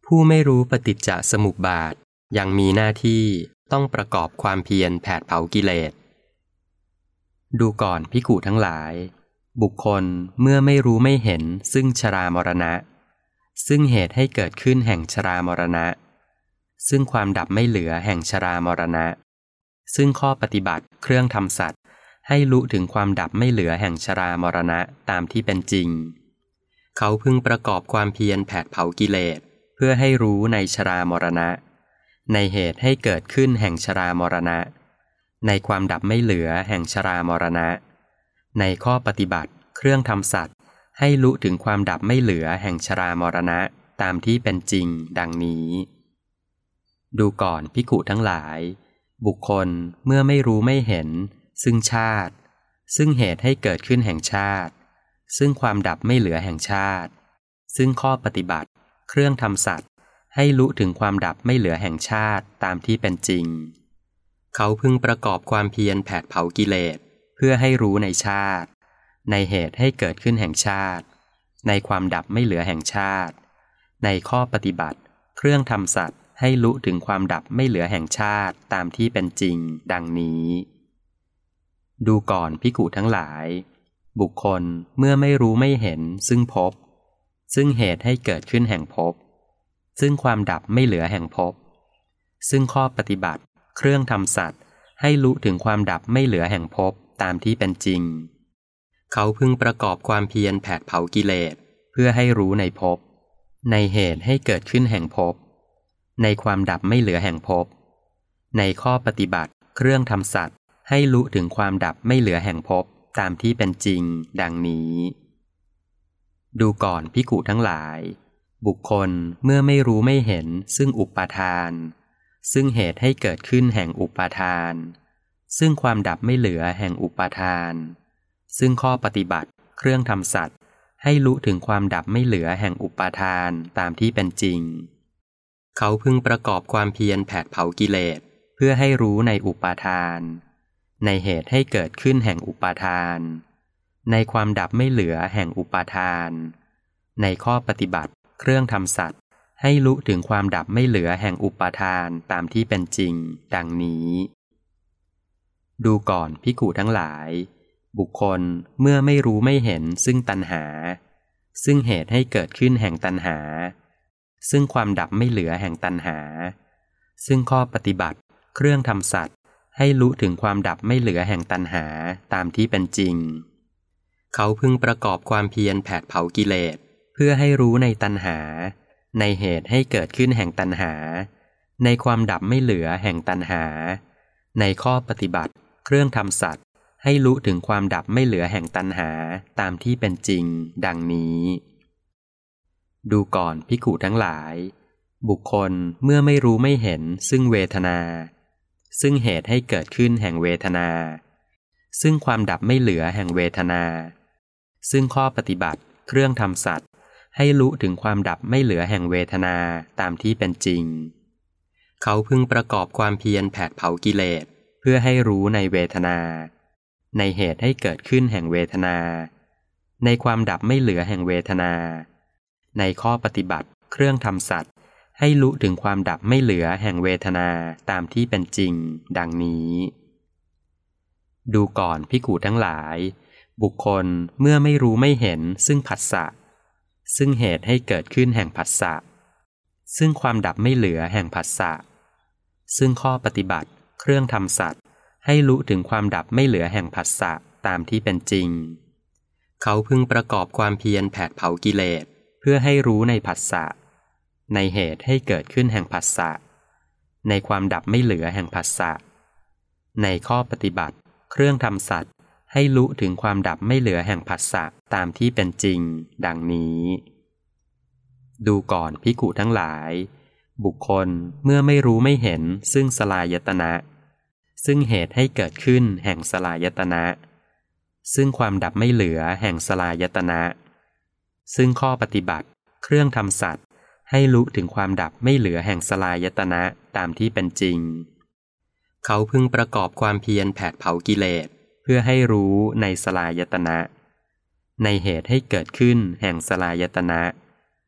ผู้ไม่รู้ปฏิจจสมุปบาทยังมีหน้าที่ต้องประกอบความเพียรแผดเผากิเลสดูก่อนภิกขุทั้งหลายบุคคลเมื่อไม่รู้ไม่เห็นซึ่งชรามรณะซึ่งเหตุให้เกิดขึ้นแห่งชรามรณะซึ่งความดับไม่เหลือแห่งชรามรณะซึ่งข้อปฏิบัติเครื่องทำสัตว์ให้รู้ถึงความดับไม่เหลือแห่งชรามรณะตามที่เป็นจริงเขาพึงประกอบความเพียรแผดเผากิเลสเพื่อให้รู้ในชรามรณะในเหตุให้เกิดขึ้นแห่งชรามรณะในความดับไม่เหลือแห่งชรามรณะในข้อปฏิบัติเครื่องทำสัตว์ให้รู้ถึงความดับไม่เหลือแห่งชรามรณะตามที่เป็นจริงดังนี้ดูก่อนภิกขุทั้งหลายบุคคลเมื่อไม่รู้ไม่เห็นซึ่งชาติซึ่งเหตุให้เกิดขึ้นแห่งชาติซึ่งความดับไม่เหลือแห่งชาติซึ่งข้อปฏิบัติเครื่องทำสัตว์ให้รู้ถึงความดับไม่เหลือแห่งชาติตามที่เป็นจริงเขาพึงประกอบความเพียรแผดเผากิเลสเพื่อให้รู้ในชาติในเหตุให้เกิดขึ้นแห่งชาติในความดับไม่เหลือแห่งชาติในข้อปฏิบัติเครื่องทำสัตว์ให้รู้ถึงความดับไม่เหลือแห่งชาติตามที่เป็นจริงดังนี้ดูก่อนภิกขุทั้งหลายบุคคลเมื่อไม่รู้ไม่เห็นซึ่งภพซึ่งเหตุให้เกิดขึ้นแห่งภพซึ่งความดับไม่เหลือแห่งภพซึ่งข้อปฏิบัติเครื่องทำสัตว์ให้รู้ถึงความดับไม่เหลือแห่งภพตามที่เป็นจริงเขาพึงประกอบความเพียรแผดเผากิเลสเพื่อให้รู้ในภพในเหตุให้เกิดขึ้นแห่งภพในความดับไม่เหลือแห่งภพในข้อปฏิบัติเครื่องทำสัตว์ให้รู้ถึงความดับไม่เหลือแห่งภพตามที่เป็นจริงดังนี้ดูก่อนภิกขุทั้งหลายบุคคลเมื่อไม่รู้ไม่เห็นซึ่งอุปาทานซึ่งเหตุให้เกิดขึ้นแห่งอุปาทานซึ่งความดับไม่เหลือแห่งอุปาทานซึ่งข้อปฏิบัติเครื่องทำสัตว์ให้รู้ถึงความดับไม่เหลือแห่งอุปาทานตามที่เป็นจริงเขาพึงประกอบความเพียรแผดเผากิเลสเพื่อให้รู้ในอุปาทานในเหตุให้เกิดขึ้นแห่งอุปาทานในความดับไม่เหลือแห่งอุปาทานในข้อปฏิบัติเครื่องทำสัตว์ให้รู้ถึงความดับไม่เหลือแห่งอุปาทานตามที่เป็นจริงดังนี้ดูก่อนภิกขุทั้งหลายบุคคลเมื่อไม่รู้ไม่เห็นซึ่งตัณหาซึ่งเหตุให้เกิดขึ้นแห่งตัณหาซึ่งความดับไม่เหลือแห่งตัณหาซึ่งข้อปฏิบัติเครื่องทำสัตว์ให้รู้ถึงความดับไม่เหลือแห่งตัณหาตามที่เป็นจริงเขาพึงประกอบความเพียรแผดเผากิเลสเพื่อให้รู้ในตัณหาในเหตุให้เกิดขึ้นแห่งตัณหาในความดับไม่เหลือแห่งตัณหาในข้อปฏิบัติเครื่องทำสัตว์ให้รู้ถึงความดับไม่เหลือแห่งตัณหาตามที่เป็นจริงดังนี้ดูก่อนภิกขุทั้งหลายบุคคลเมื่อไม่รู้ไม่เห็นซึ่งเวทนาซึ่งเหตุให้เกิดขึ้นแห่งเวทนาซึ่งความดับไม่เหลือแห่งเวทนาซึ่งข้อปฏิบัติเครื่องทำสัตว์ให้รู้ถึงความดับไม่เหลือแห่งเวทนาตามที่เป็นจริงเขาพึงประกอบความเพียรแผดเผากิเลสเพื่อให้รู้ในเวทนาในเหตุให้เกิดขึ้นแห่งเวทนาในความดับไม่เหลือแห่งเวทนาในข้อปฏิบัติเครื่องทำสัตว์ให้รู้ถึงความดับไม่เหลือแห่งเวทนาตามที่เป็นจริงดังนี้ดูก่อนภิกขุทั้งหลายบุคคลเมื่อไม่รู้ไม่เห็นซึ่งผัสสะซึ่งเหตุให้เกิดขึ้นแห่งผัสสะซึ่งความดับไม่เหลือแห่งผัสสะซึ่งข้อปฏิบัติเครื่องทำสัตว์ให้รู้ถึงความดับไม่เหลือแห่งผัสสะตามที่เป็นจริงเขาพึงประกอบความเพียรแผดเผากิเลสเพื่อให้รู้ในผัสสะในเหตุให้เกิดขึ้นแห่งผัสสะในความดับไม่เหลือแห่งผัสสะในข้อปฏิบัติเครื่องทำสัตว์ให้รู้ถึงความดับไม่เหลือแห่งผัสสะตามที่เป็นจริงดังนี้ดูก่อนภิกขุทั้งหลายบุคคลเมื่อไม่รู้ไม่เห็นซึ่งสลายตนะซึ่งเหตุให้เกิดขึ้นแห่งสลายตนะซึ่งความดับไม่เหลือแห่งสลายตนะซึ่งข้อปฏิบัติเครื่องทำสัตว์ให้รู้ถึงความดับไม่เหลือแห่งสลายตนะตามที่เป็นจริงเขาพึงประกอบความเพียรแผดเผากิเลสเพื่อให้รู้ในสลายตนะในเหตุให้เกิดขึ้นแห่งสลายตนะ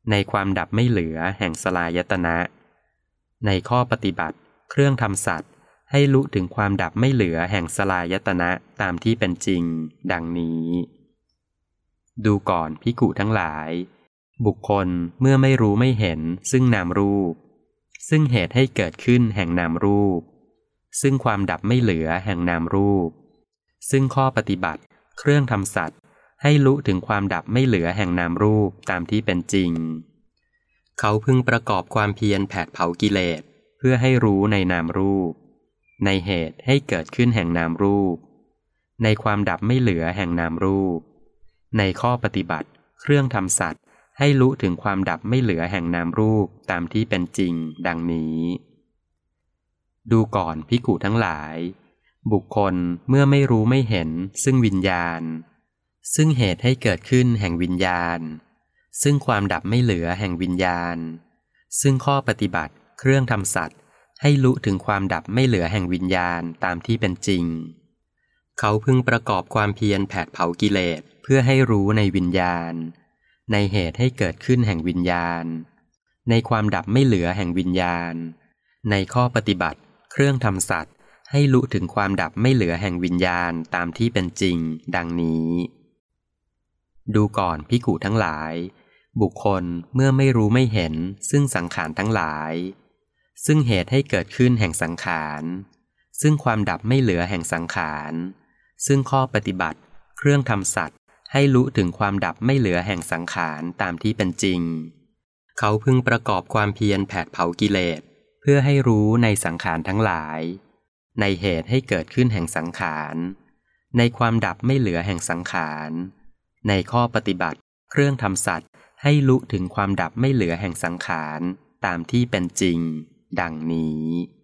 ในความดับไม่เหลือแห่งสลายตนะในข้อปฏิบัติเครื่องทำสัตว์ให้รู้ถึงความดับไม่เหลือแห่งสลายตนะตามที่เป็นจริงดังนี้ดูก่อนภิกขุทั้งหลายบุคคลเมื่อไม่รู้ไม่เห็นซึ่งนามรูปซึ่งเหตุให้เกิดขึ้นแห่งนามรูปซึ่งความดับไม่เหลือแห่งนามรูปซึ่งข้อปฏิบัติเครื่องทำสัตว์ให้รู้ถึงความดับไม่เหลือแห่งนามรูปตามที่เป็นจริงเขาพึงประกอบความเพียรแผดเผากิเลสเพื่อให้รู้ในนามรูปในเหตุให้เกิดขึ้นแห่งนามรูปในความดับไม่เหลือแห่งนามรูปในข้อปฏิบัติเครื่องทำสัตว์ให้รู้ถึงความดับไม่เหลือแห่งนามรูปตามที่เป็นจริงดังนี้ดูก่อนภิกขุทั้งหลายบุคคลเมื่อไม่รู้ไม่เห็นซึ่งวิญญาณซึ่งเหตุให้เกิดขึ้นแห่งวิญญาณซึ่งความดับไม่เหลือแห่งวิญญาณซึ่งข้อปฏิบัติเครื่องทำสัตว์ให้รู้ถึงความดับไม่เหลือแห่งวิญญาณตามที่เป็นจริงเขาพึงประกอบความเพียรแผดเผากิเลสเพื่อให้รู้ในวิญญาณในเหตุให้เกิดขึ้นแห่งวิญญาณในความดับไม่เหลือแห่งวิญญาณในข้อปฏิบัติเครื่องทำสัตว์ให้รู้ถึงความดับไม่เหลือแห่งวิญญาณตามที่เป็นจริงดังนี้ดูก่อนภิกขุทั้งหลายบุคคลเมื่อไม่รู้ไม่เห็นซึ่งสังขารทั้งหลายซึ่งเหตุให้เกิดขึ้นแห่งสังขารซึ่งความดับไม่เหลือแห่งสังขารซึ่งข้อปฏิบัติเครื่องทำสัตว์ให้รู้ถึงความดับไม่เหลือแห่งสังขารตามที่เป็นจริงเขาพึงประกอบความเพียรแผดเผากิเลสเพื่อให้รู้ในสังขารทั้งหลายในเหตุให้เกิดขึ้นแห่งสังขารในความดับไม่เหลือแห่งสังขารในข้อปฏิบัติเครื่องทำสัตว์ให้รู้ถึงความดับไม่เหลือแห่งสังขารตามที่เป็นจริงดังนี้